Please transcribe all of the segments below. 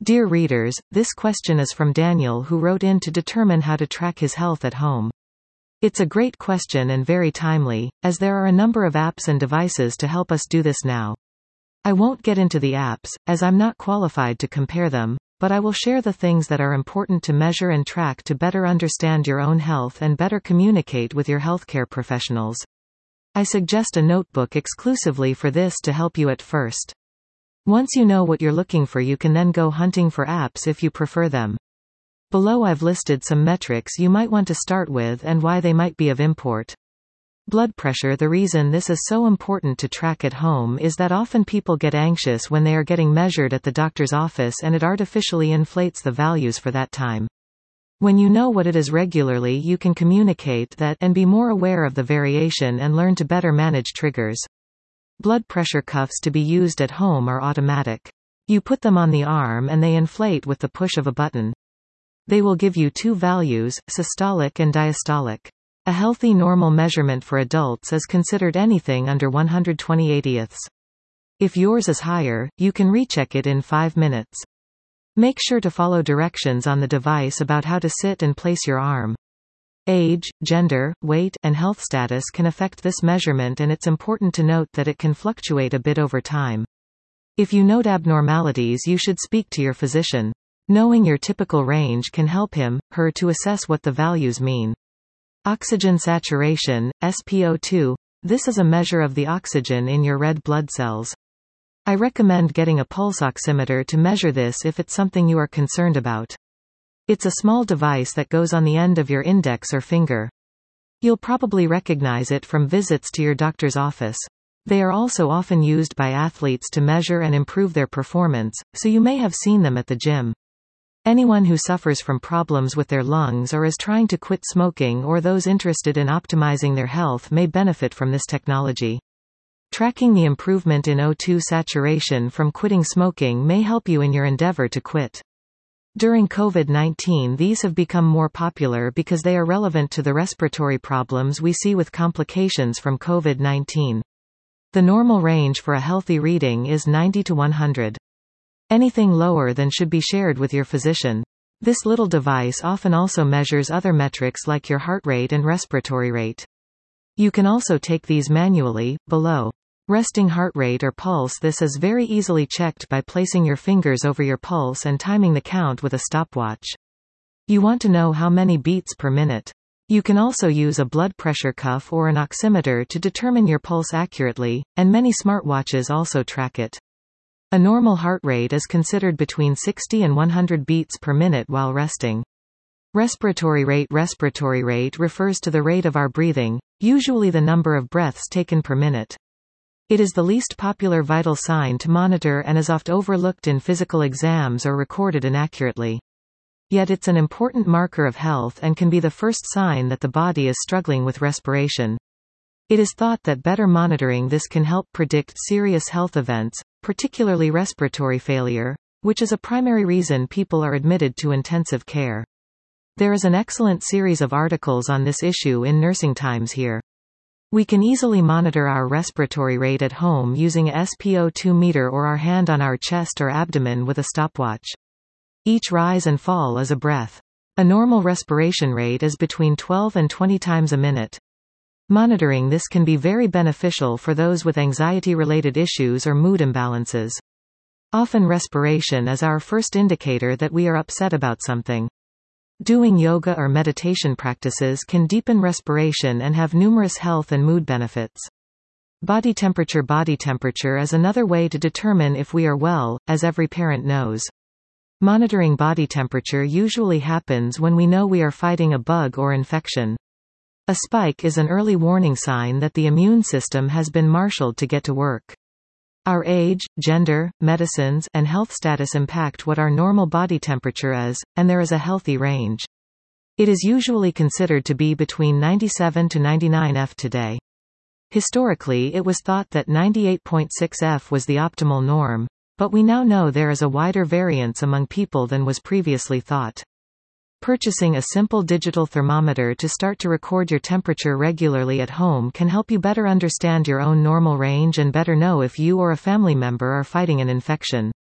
Dear readers, this question is from Daniel, who wrote in to determine how to track his health at home. It's a great question and very timely, as there are a number of apps and devices to help us do this now. I won't get into the apps, as I'm not qualified to compare them, but I will share the things that are important to measure and track to better understand your own health and better communicate with your healthcare professionals. I suggest a notebook exclusively for this to help you at first. Once you know what you're looking for, you can then go hunting for apps if you prefer them. Below I've listed some metrics you might want to start with and why they might be of import. Blood pressure. The reason this is so important to track at home is that often people get anxious when they are getting measured at the doctor's office, and it artificially inflates the values for that time. When you know what it is regularly, you can communicate that and be more aware of the variation and learn to better manage triggers. Blood pressure cuffs to be used at home are automatic. You put them on the arm and they inflate with the push of a button. They will give you two values, systolic and diastolic. A healthy normal measurement for adults is considered anything under 120/80ths. If yours is higher, you can recheck it in 5 minutes. Make sure to follow directions on the device about how to sit and place your arm. Age, gender, weight, and health status can affect this measurement, and it's important to note that it can fluctuate a bit over time. If you note abnormalities, you should speak to your physician. Knowing your typical range can help him, her to assess what the values mean. Oxygen saturation, SpO2. This is a measure of the oxygen in your red blood cells. I recommend getting a pulse oximeter to measure this if it's something you are concerned about. It's a small device that goes on the end of your index or finger. You'll probably recognize it from visits to your doctor's office. They are also often used by athletes to measure and improve their performance, so you may have seen them at the gym. Anyone who suffers from problems with their lungs or is trying to quit smoking, or those interested in optimizing their health, may benefit from this technology. Tracking the improvement in O2 saturation from quitting smoking may help you in your endeavor to quit. During COVID-19, these have become more popular because they are relevant to the respiratory problems we see with complications from COVID-19. The normal range for a healthy reading is 90 to 100. Anything lower than should be shared with your physician. This little device often also measures other metrics like your heart rate and respiratory rate. You can also take these manually. Below. Resting heart rate or pulse. This is very easily checked by placing your fingers over your pulse and timing the count with a stopwatch. You want to know how many beats per minute. You can also use a blood pressure cuff or an oximeter to determine your pulse accurately, and many smartwatches also track it. A normal heart rate is considered between 60 and 100 beats per minute while resting. Respiratory rate. Respiratory rate refers to the rate of our breathing, usually the number of breaths taken per minute. It is the least popular vital sign to monitor and is oft overlooked in physical exams or recorded inaccurately. Yet it's an important marker of health and can be the first sign that the body is struggling with respiration. It is thought that better monitoring this can help predict serious health events, particularly respiratory failure, which is a primary reason people are admitted to intensive care. There is an excellent series of articles on this issue in Nursing Times here. We can easily monitor our respiratory rate at home using a SpO2 meter or our hand on our chest or abdomen with a stopwatch. Each rise and fall is a breath. A normal respiration rate is between 12 and 20 times a minute. Monitoring this can be very beneficial for those with anxiety-related issues or mood imbalances. Often respiration is our first indicator that we are upset about something. Doing yoga or meditation practices can deepen respiration and have numerous health and mood benefits. Body temperature. Body temperature is another way to determine if we are well, as every parent knows. Monitoring body temperature usually happens when we know we are fighting a bug or infection. A spike is an early warning sign that the immune system has been marshaled to get to work. Our age, gender, medicines, and health status impact what our normal body temperature is, and there is a healthy range. It is usually considered to be between 97 to 99 F today. Historically, it was thought that 98.6 F was the optimal norm, but we now know there is a wider variance among people than was previously thought. Purchasing a simple digital thermometer to start to record your temperature regularly at home can help you better understand your own normal range and better know if you or a family member are fighting an infection.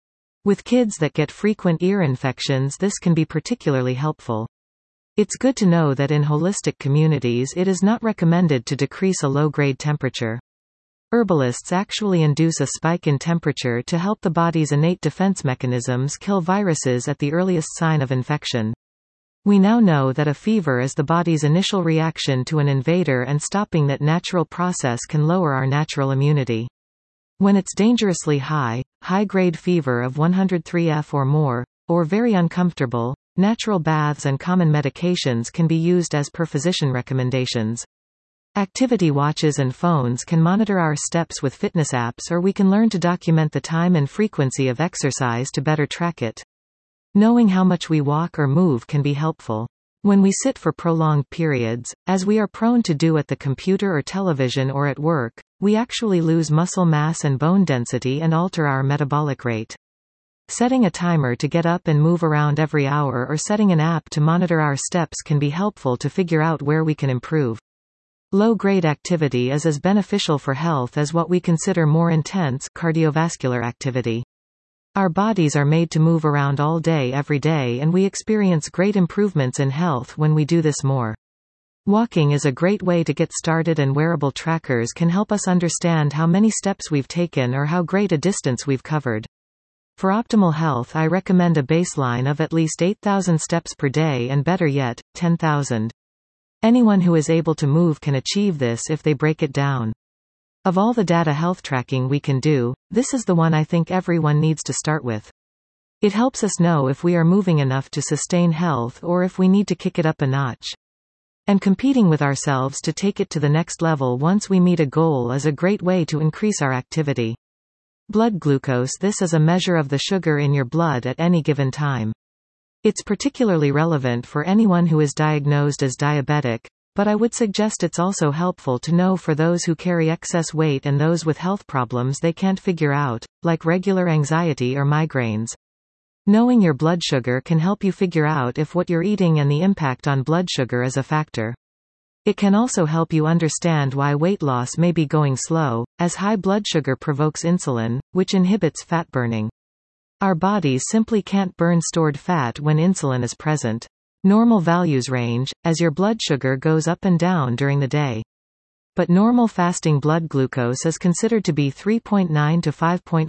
With kids that get frequent ear infections, this can be particularly helpful. It's good to know that in holistic communities it is not recommended to decrease a low-grade temperature. Herbalists actually induce a spike in temperature to help the body's innate defense mechanisms kill viruses at the earliest sign of infection. We now know that a fever is the body's initial reaction to an invader, and stopping that natural process can lower our natural immunity. When it's dangerously high-grade fever of 103F or more, or very uncomfortable, natural baths and common medications can be used as per physician recommendations. Activity watches and phones can monitor our steps with fitness apps, or we can learn to document the time and frequency of exercise to better track it. Knowing how much we walk or move can be helpful. When we sit for prolonged periods, as we are prone to do at the computer or television or at work, we actually lose muscle mass and bone density and alter our metabolic rate. Setting a timer to get up and move around every hour, or setting an app to monitor our steps, can be helpful to figure out where we can improve. Low-grade activity is as beneficial for health as what we consider more intense cardiovascular activity. Our bodies are made to move around all day every day, and we experience great improvements in health when we do this more. Walking is a great way to get started, and wearable trackers can help us understand how many steps we've taken or how great a distance we've covered. For optimal health, I recommend a baseline of at least 8,000 steps per day, and better yet, 10,000. Anyone who is able to move can achieve this if they break it down. Of all the data health tracking we can do, this is the one I think everyone needs to start with. It helps us know if we are moving enough to sustain health, or if we need to kick it up a notch. And competing with ourselves to take it to the next level once we meet a goal is a great way to increase our activity. Blood glucose. This is a measure of the sugar in your blood at any given time. It's particularly relevant for anyone who is diagnosed as diabetic, but I would suggest it's also helpful to know for those who carry excess weight and those with health problems they can't figure out, like regular anxiety or migraines. Knowing your blood sugar can help you figure out if what you're eating and the impact on blood sugar is a factor. It can also help you understand why weight loss may be going slow, as high blood sugar provokes insulin, which inhibits fat burning. Our bodies simply can't burn stored fat when insulin is present. Normal values range, as your blood sugar goes up and down during the day. But normal fasting blood glucose is considered to be 3.9 to 5.5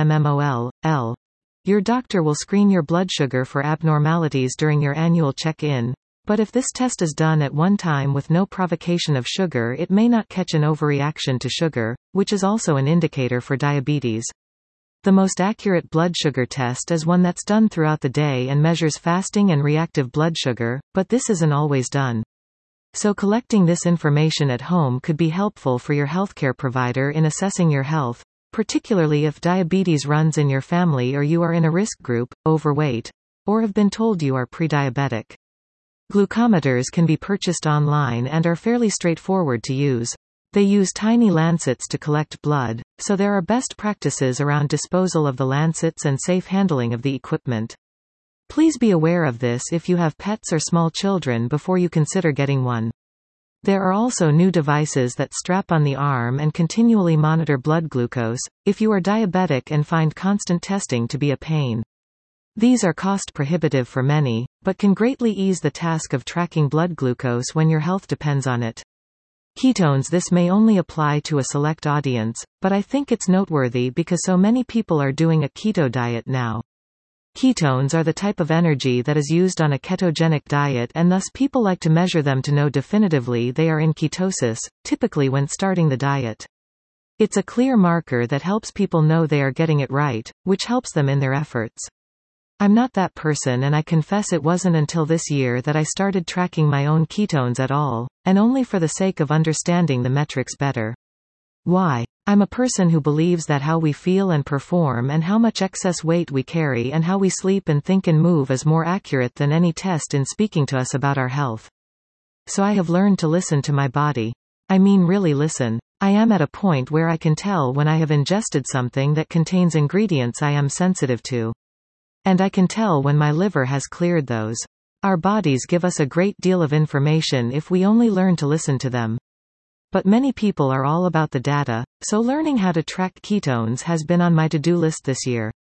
mmol/L. Your doctor will screen your blood sugar for abnormalities during your annual check-in, but if this test is done at one time with no provocation of sugar, it may not catch an overreaction to sugar, which is also an indicator for diabetes. The most accurate blood sugar test is one that's done throughout the day and measures fasting and reactive blood sugar, but this isn't always done. So collecting this information at home could be helpful for your healthcare provider in assessing your health, particularly if diabetes runs in your family or you are in a risk group, overweight, or have been told you are pre-diabetic. Glucometers can be purchased online and are fairly straightforward to use. They use tiny lancets to collect blood, so there are best practices around disposal of the lancets and safe handling of the equipment. Please be aware of this if you have pets or small children before you consider getting one. There are also new devices that strap on the arm and continually monitor blood glucose, if you are diabetic and find constant testing to be a pain. These are cost prohibitive for many, but can greatly ease the task of tracking blood glucose when your health depends on it. Ketones. This may only apply to a select audience, but I think it's noteworthy because so many people are doing a keto diet now. Ketones are the type of energy that is used on a ketogenic diet, and thus people like to measure them to know definitively they are in ketosis, typically when starting the diet. It's a clear marker that helps people know they are getting it right, which helps them in their efforts. I'm not that person, and I confess it wasn't until this year that I started tracking my own ketones at all, and only for the sake of understanding the metrics better. Why? I'm a person who believes that how we feel and perform and how much excess weight we carry and how we sleep and think and move is more accurate than any test in speaking to us about our health. So I have learned to listen to my body. I mean really listen. I am at a point where I can tell when I have ingested something that contains ingredients I am sensitive to. And I can tell when my liver has cleared those. Our bodies give us a great deal of information if we only learn to listen to them. But many people are all about the data, so learning how to track ketones has been on my to-do list this year.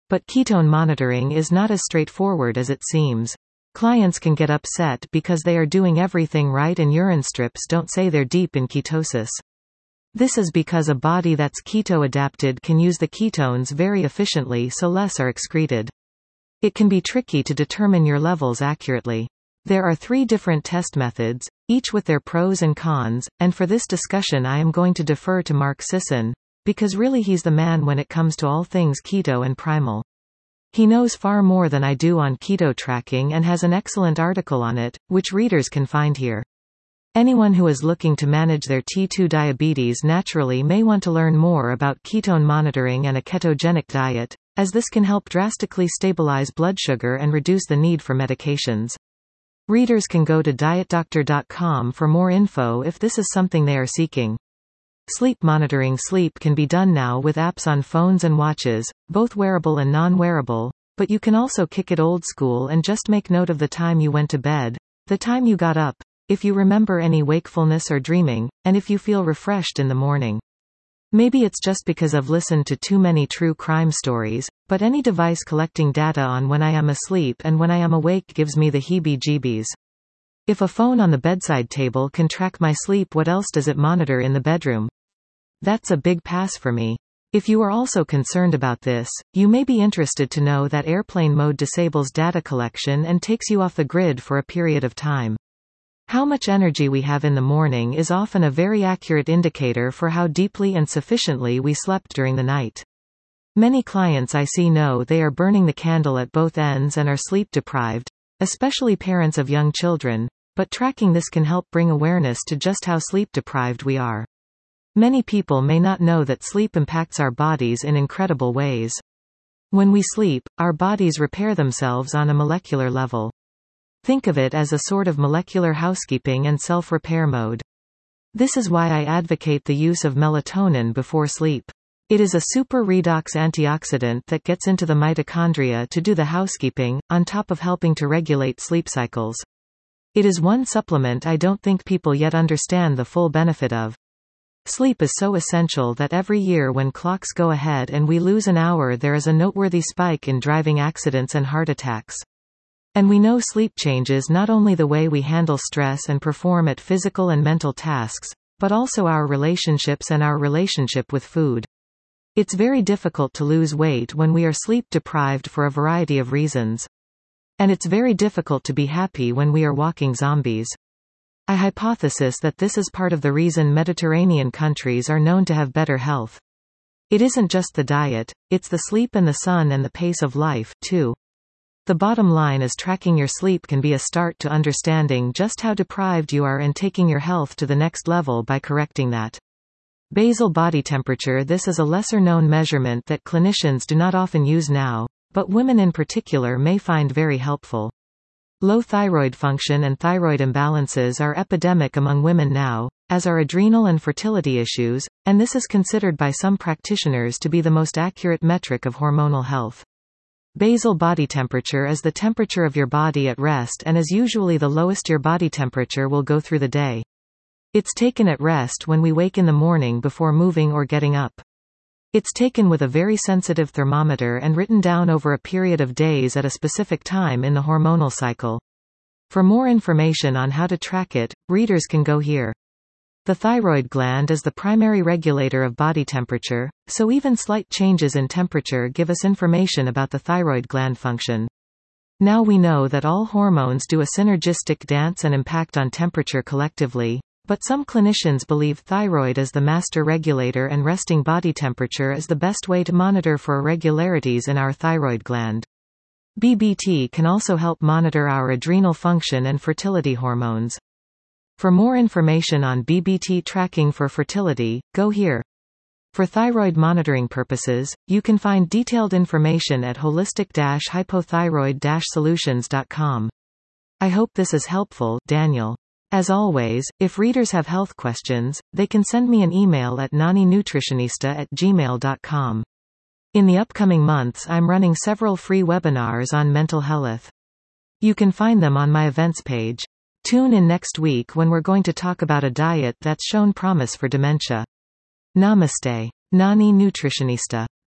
But ketone monitoring is not as straightforward as it seems. Clients can get upset because they are doing everything right and urine strips don't say they're deep in ketosis. This is because a body that's keto-adapted can use the ketones very efficiently so less are excreted. It can be tricky to determine your levels accurately. There are 3 different test methods, each with their pros and cons, and for this discussion I am going to defer to Mark Sisson, because really he's the man when it comes to all things keto and primal. He knows far more than I do on keto tracking and has an excellent article on it, which readers can find here. Anyone who is looking to manage their T2 diabetes naturally may want to learn more about ketone monitoring and a ketogenic diet, as this can help drastically stabilize blood sugar and reduce the need for medications. Readers can go to dietdoctor.com for more info if this is something they are seeking. Sleep monitoring. Sleep can be done now with apps on phones and watches, both wearable and non-wearable, but you can also kick it old school and just make note of the time you went to bed, the time you got up, if you remember any wakefulness or dreaming, and if you feel refreshed in the morning. Maybe it's just because I've listened to too many true crime stories, but any device collecting data on when I am asleep and when I am awake gives me the heebie-jeebies. If a phone on the bedside table can track my sleep, what else does it monitor in the bedroom? That's a big pass for me. If you are also concerned about this, you may be interested to know that airplane mode disables data collection and takes you off the grid for a period of time. How much energy we have in the morning is often a very accurate indicator for how deeply and sufficiently we slept during the night. Many clients I see know they are burning the candle at both ends and are sleep deprived, especially parents of young children, but tracking this can help bring awareness to just how sleep deprived we are. Many people may not know that sleep impacts our bodies in incredible ways. When we sleep, our bodies repair themselves on a molecular level. Think of it as a sort of molecular housekeeping and self-repair mode. This is why I advocate the use of melatonin before sleep. It is a super redox antioxidant that gets into the mitochondria to do the housekeeping, on top of helping to regulate sleep cycles. It is one supplement I don't think people yet understand the full benefit of. Sleep is so essential that every year when clocks go ahead and we lose an hour, there is a noteworthy spike in driving accidents and heart attacks. And we know sleep changes not only the way we handle stress and perform at physical and mental tasks, but also our relationships and our relationship with food. It's very difficult to lose weight when we are sleep deprived for a variety of reasons. And it's very difficult to be happy when we are walking zombies. I hypothesis that this is part of the reason Mediterranean countries are known to have better health. It isn't just the diet, it's the sleep and the sun and the pace of life, too. The bottom line is tracking your sleep can be a start to understanding just how deprived you are and taking your health to the next level by correcting that. Basal body temperature. This is a lesser-known measurement that clinicians do not often use now, but women in particular may find very helpful. Low thyroid function and thyroid imbalances are epidemic among women now, as are adrenal and fertility issues, and this is considered by some practitioners to be the most accurate metric of hormonal health. Basal body temperature is the temperature of your body at rest and is usually the lowest your body temperature will go through the day. It's taken at rest when we wake in the morning before moving or getting up. It's taken with a very sensitive thermometer and written down over a period of days at a specific time in the hormonal cycle. For more information on how to track it, readers can go here. The thyroid gland is the primary regulator of body temperature, so even slight changes in temperature give us information about the thyroid gland function. Now we know that all hormones do a synergistic dance and impact on temperature collectively, but some clinicians believe thyroid is the master regulator and resting body temperature is the best way to monitor for irregularities in our thyroid gland. BBT can also help monitor our adrenal function and fertility hormones. For more information on BBT tracking for fertility, go here. For thyroid monitoring purposes, you can find detailed information at holistic-hypothyroid-solutions.com. I hope this is helpful, Daniel. As always, if readers have health questions, they can send me an email at naninutritionista@gmail.com. In the upcoming months I'm running several free webinars on mental health. You can find them on my events page. Tune in next week when we're going to talk about a diet that's shown promise for dementia. Namaste. Nani Nutritionista.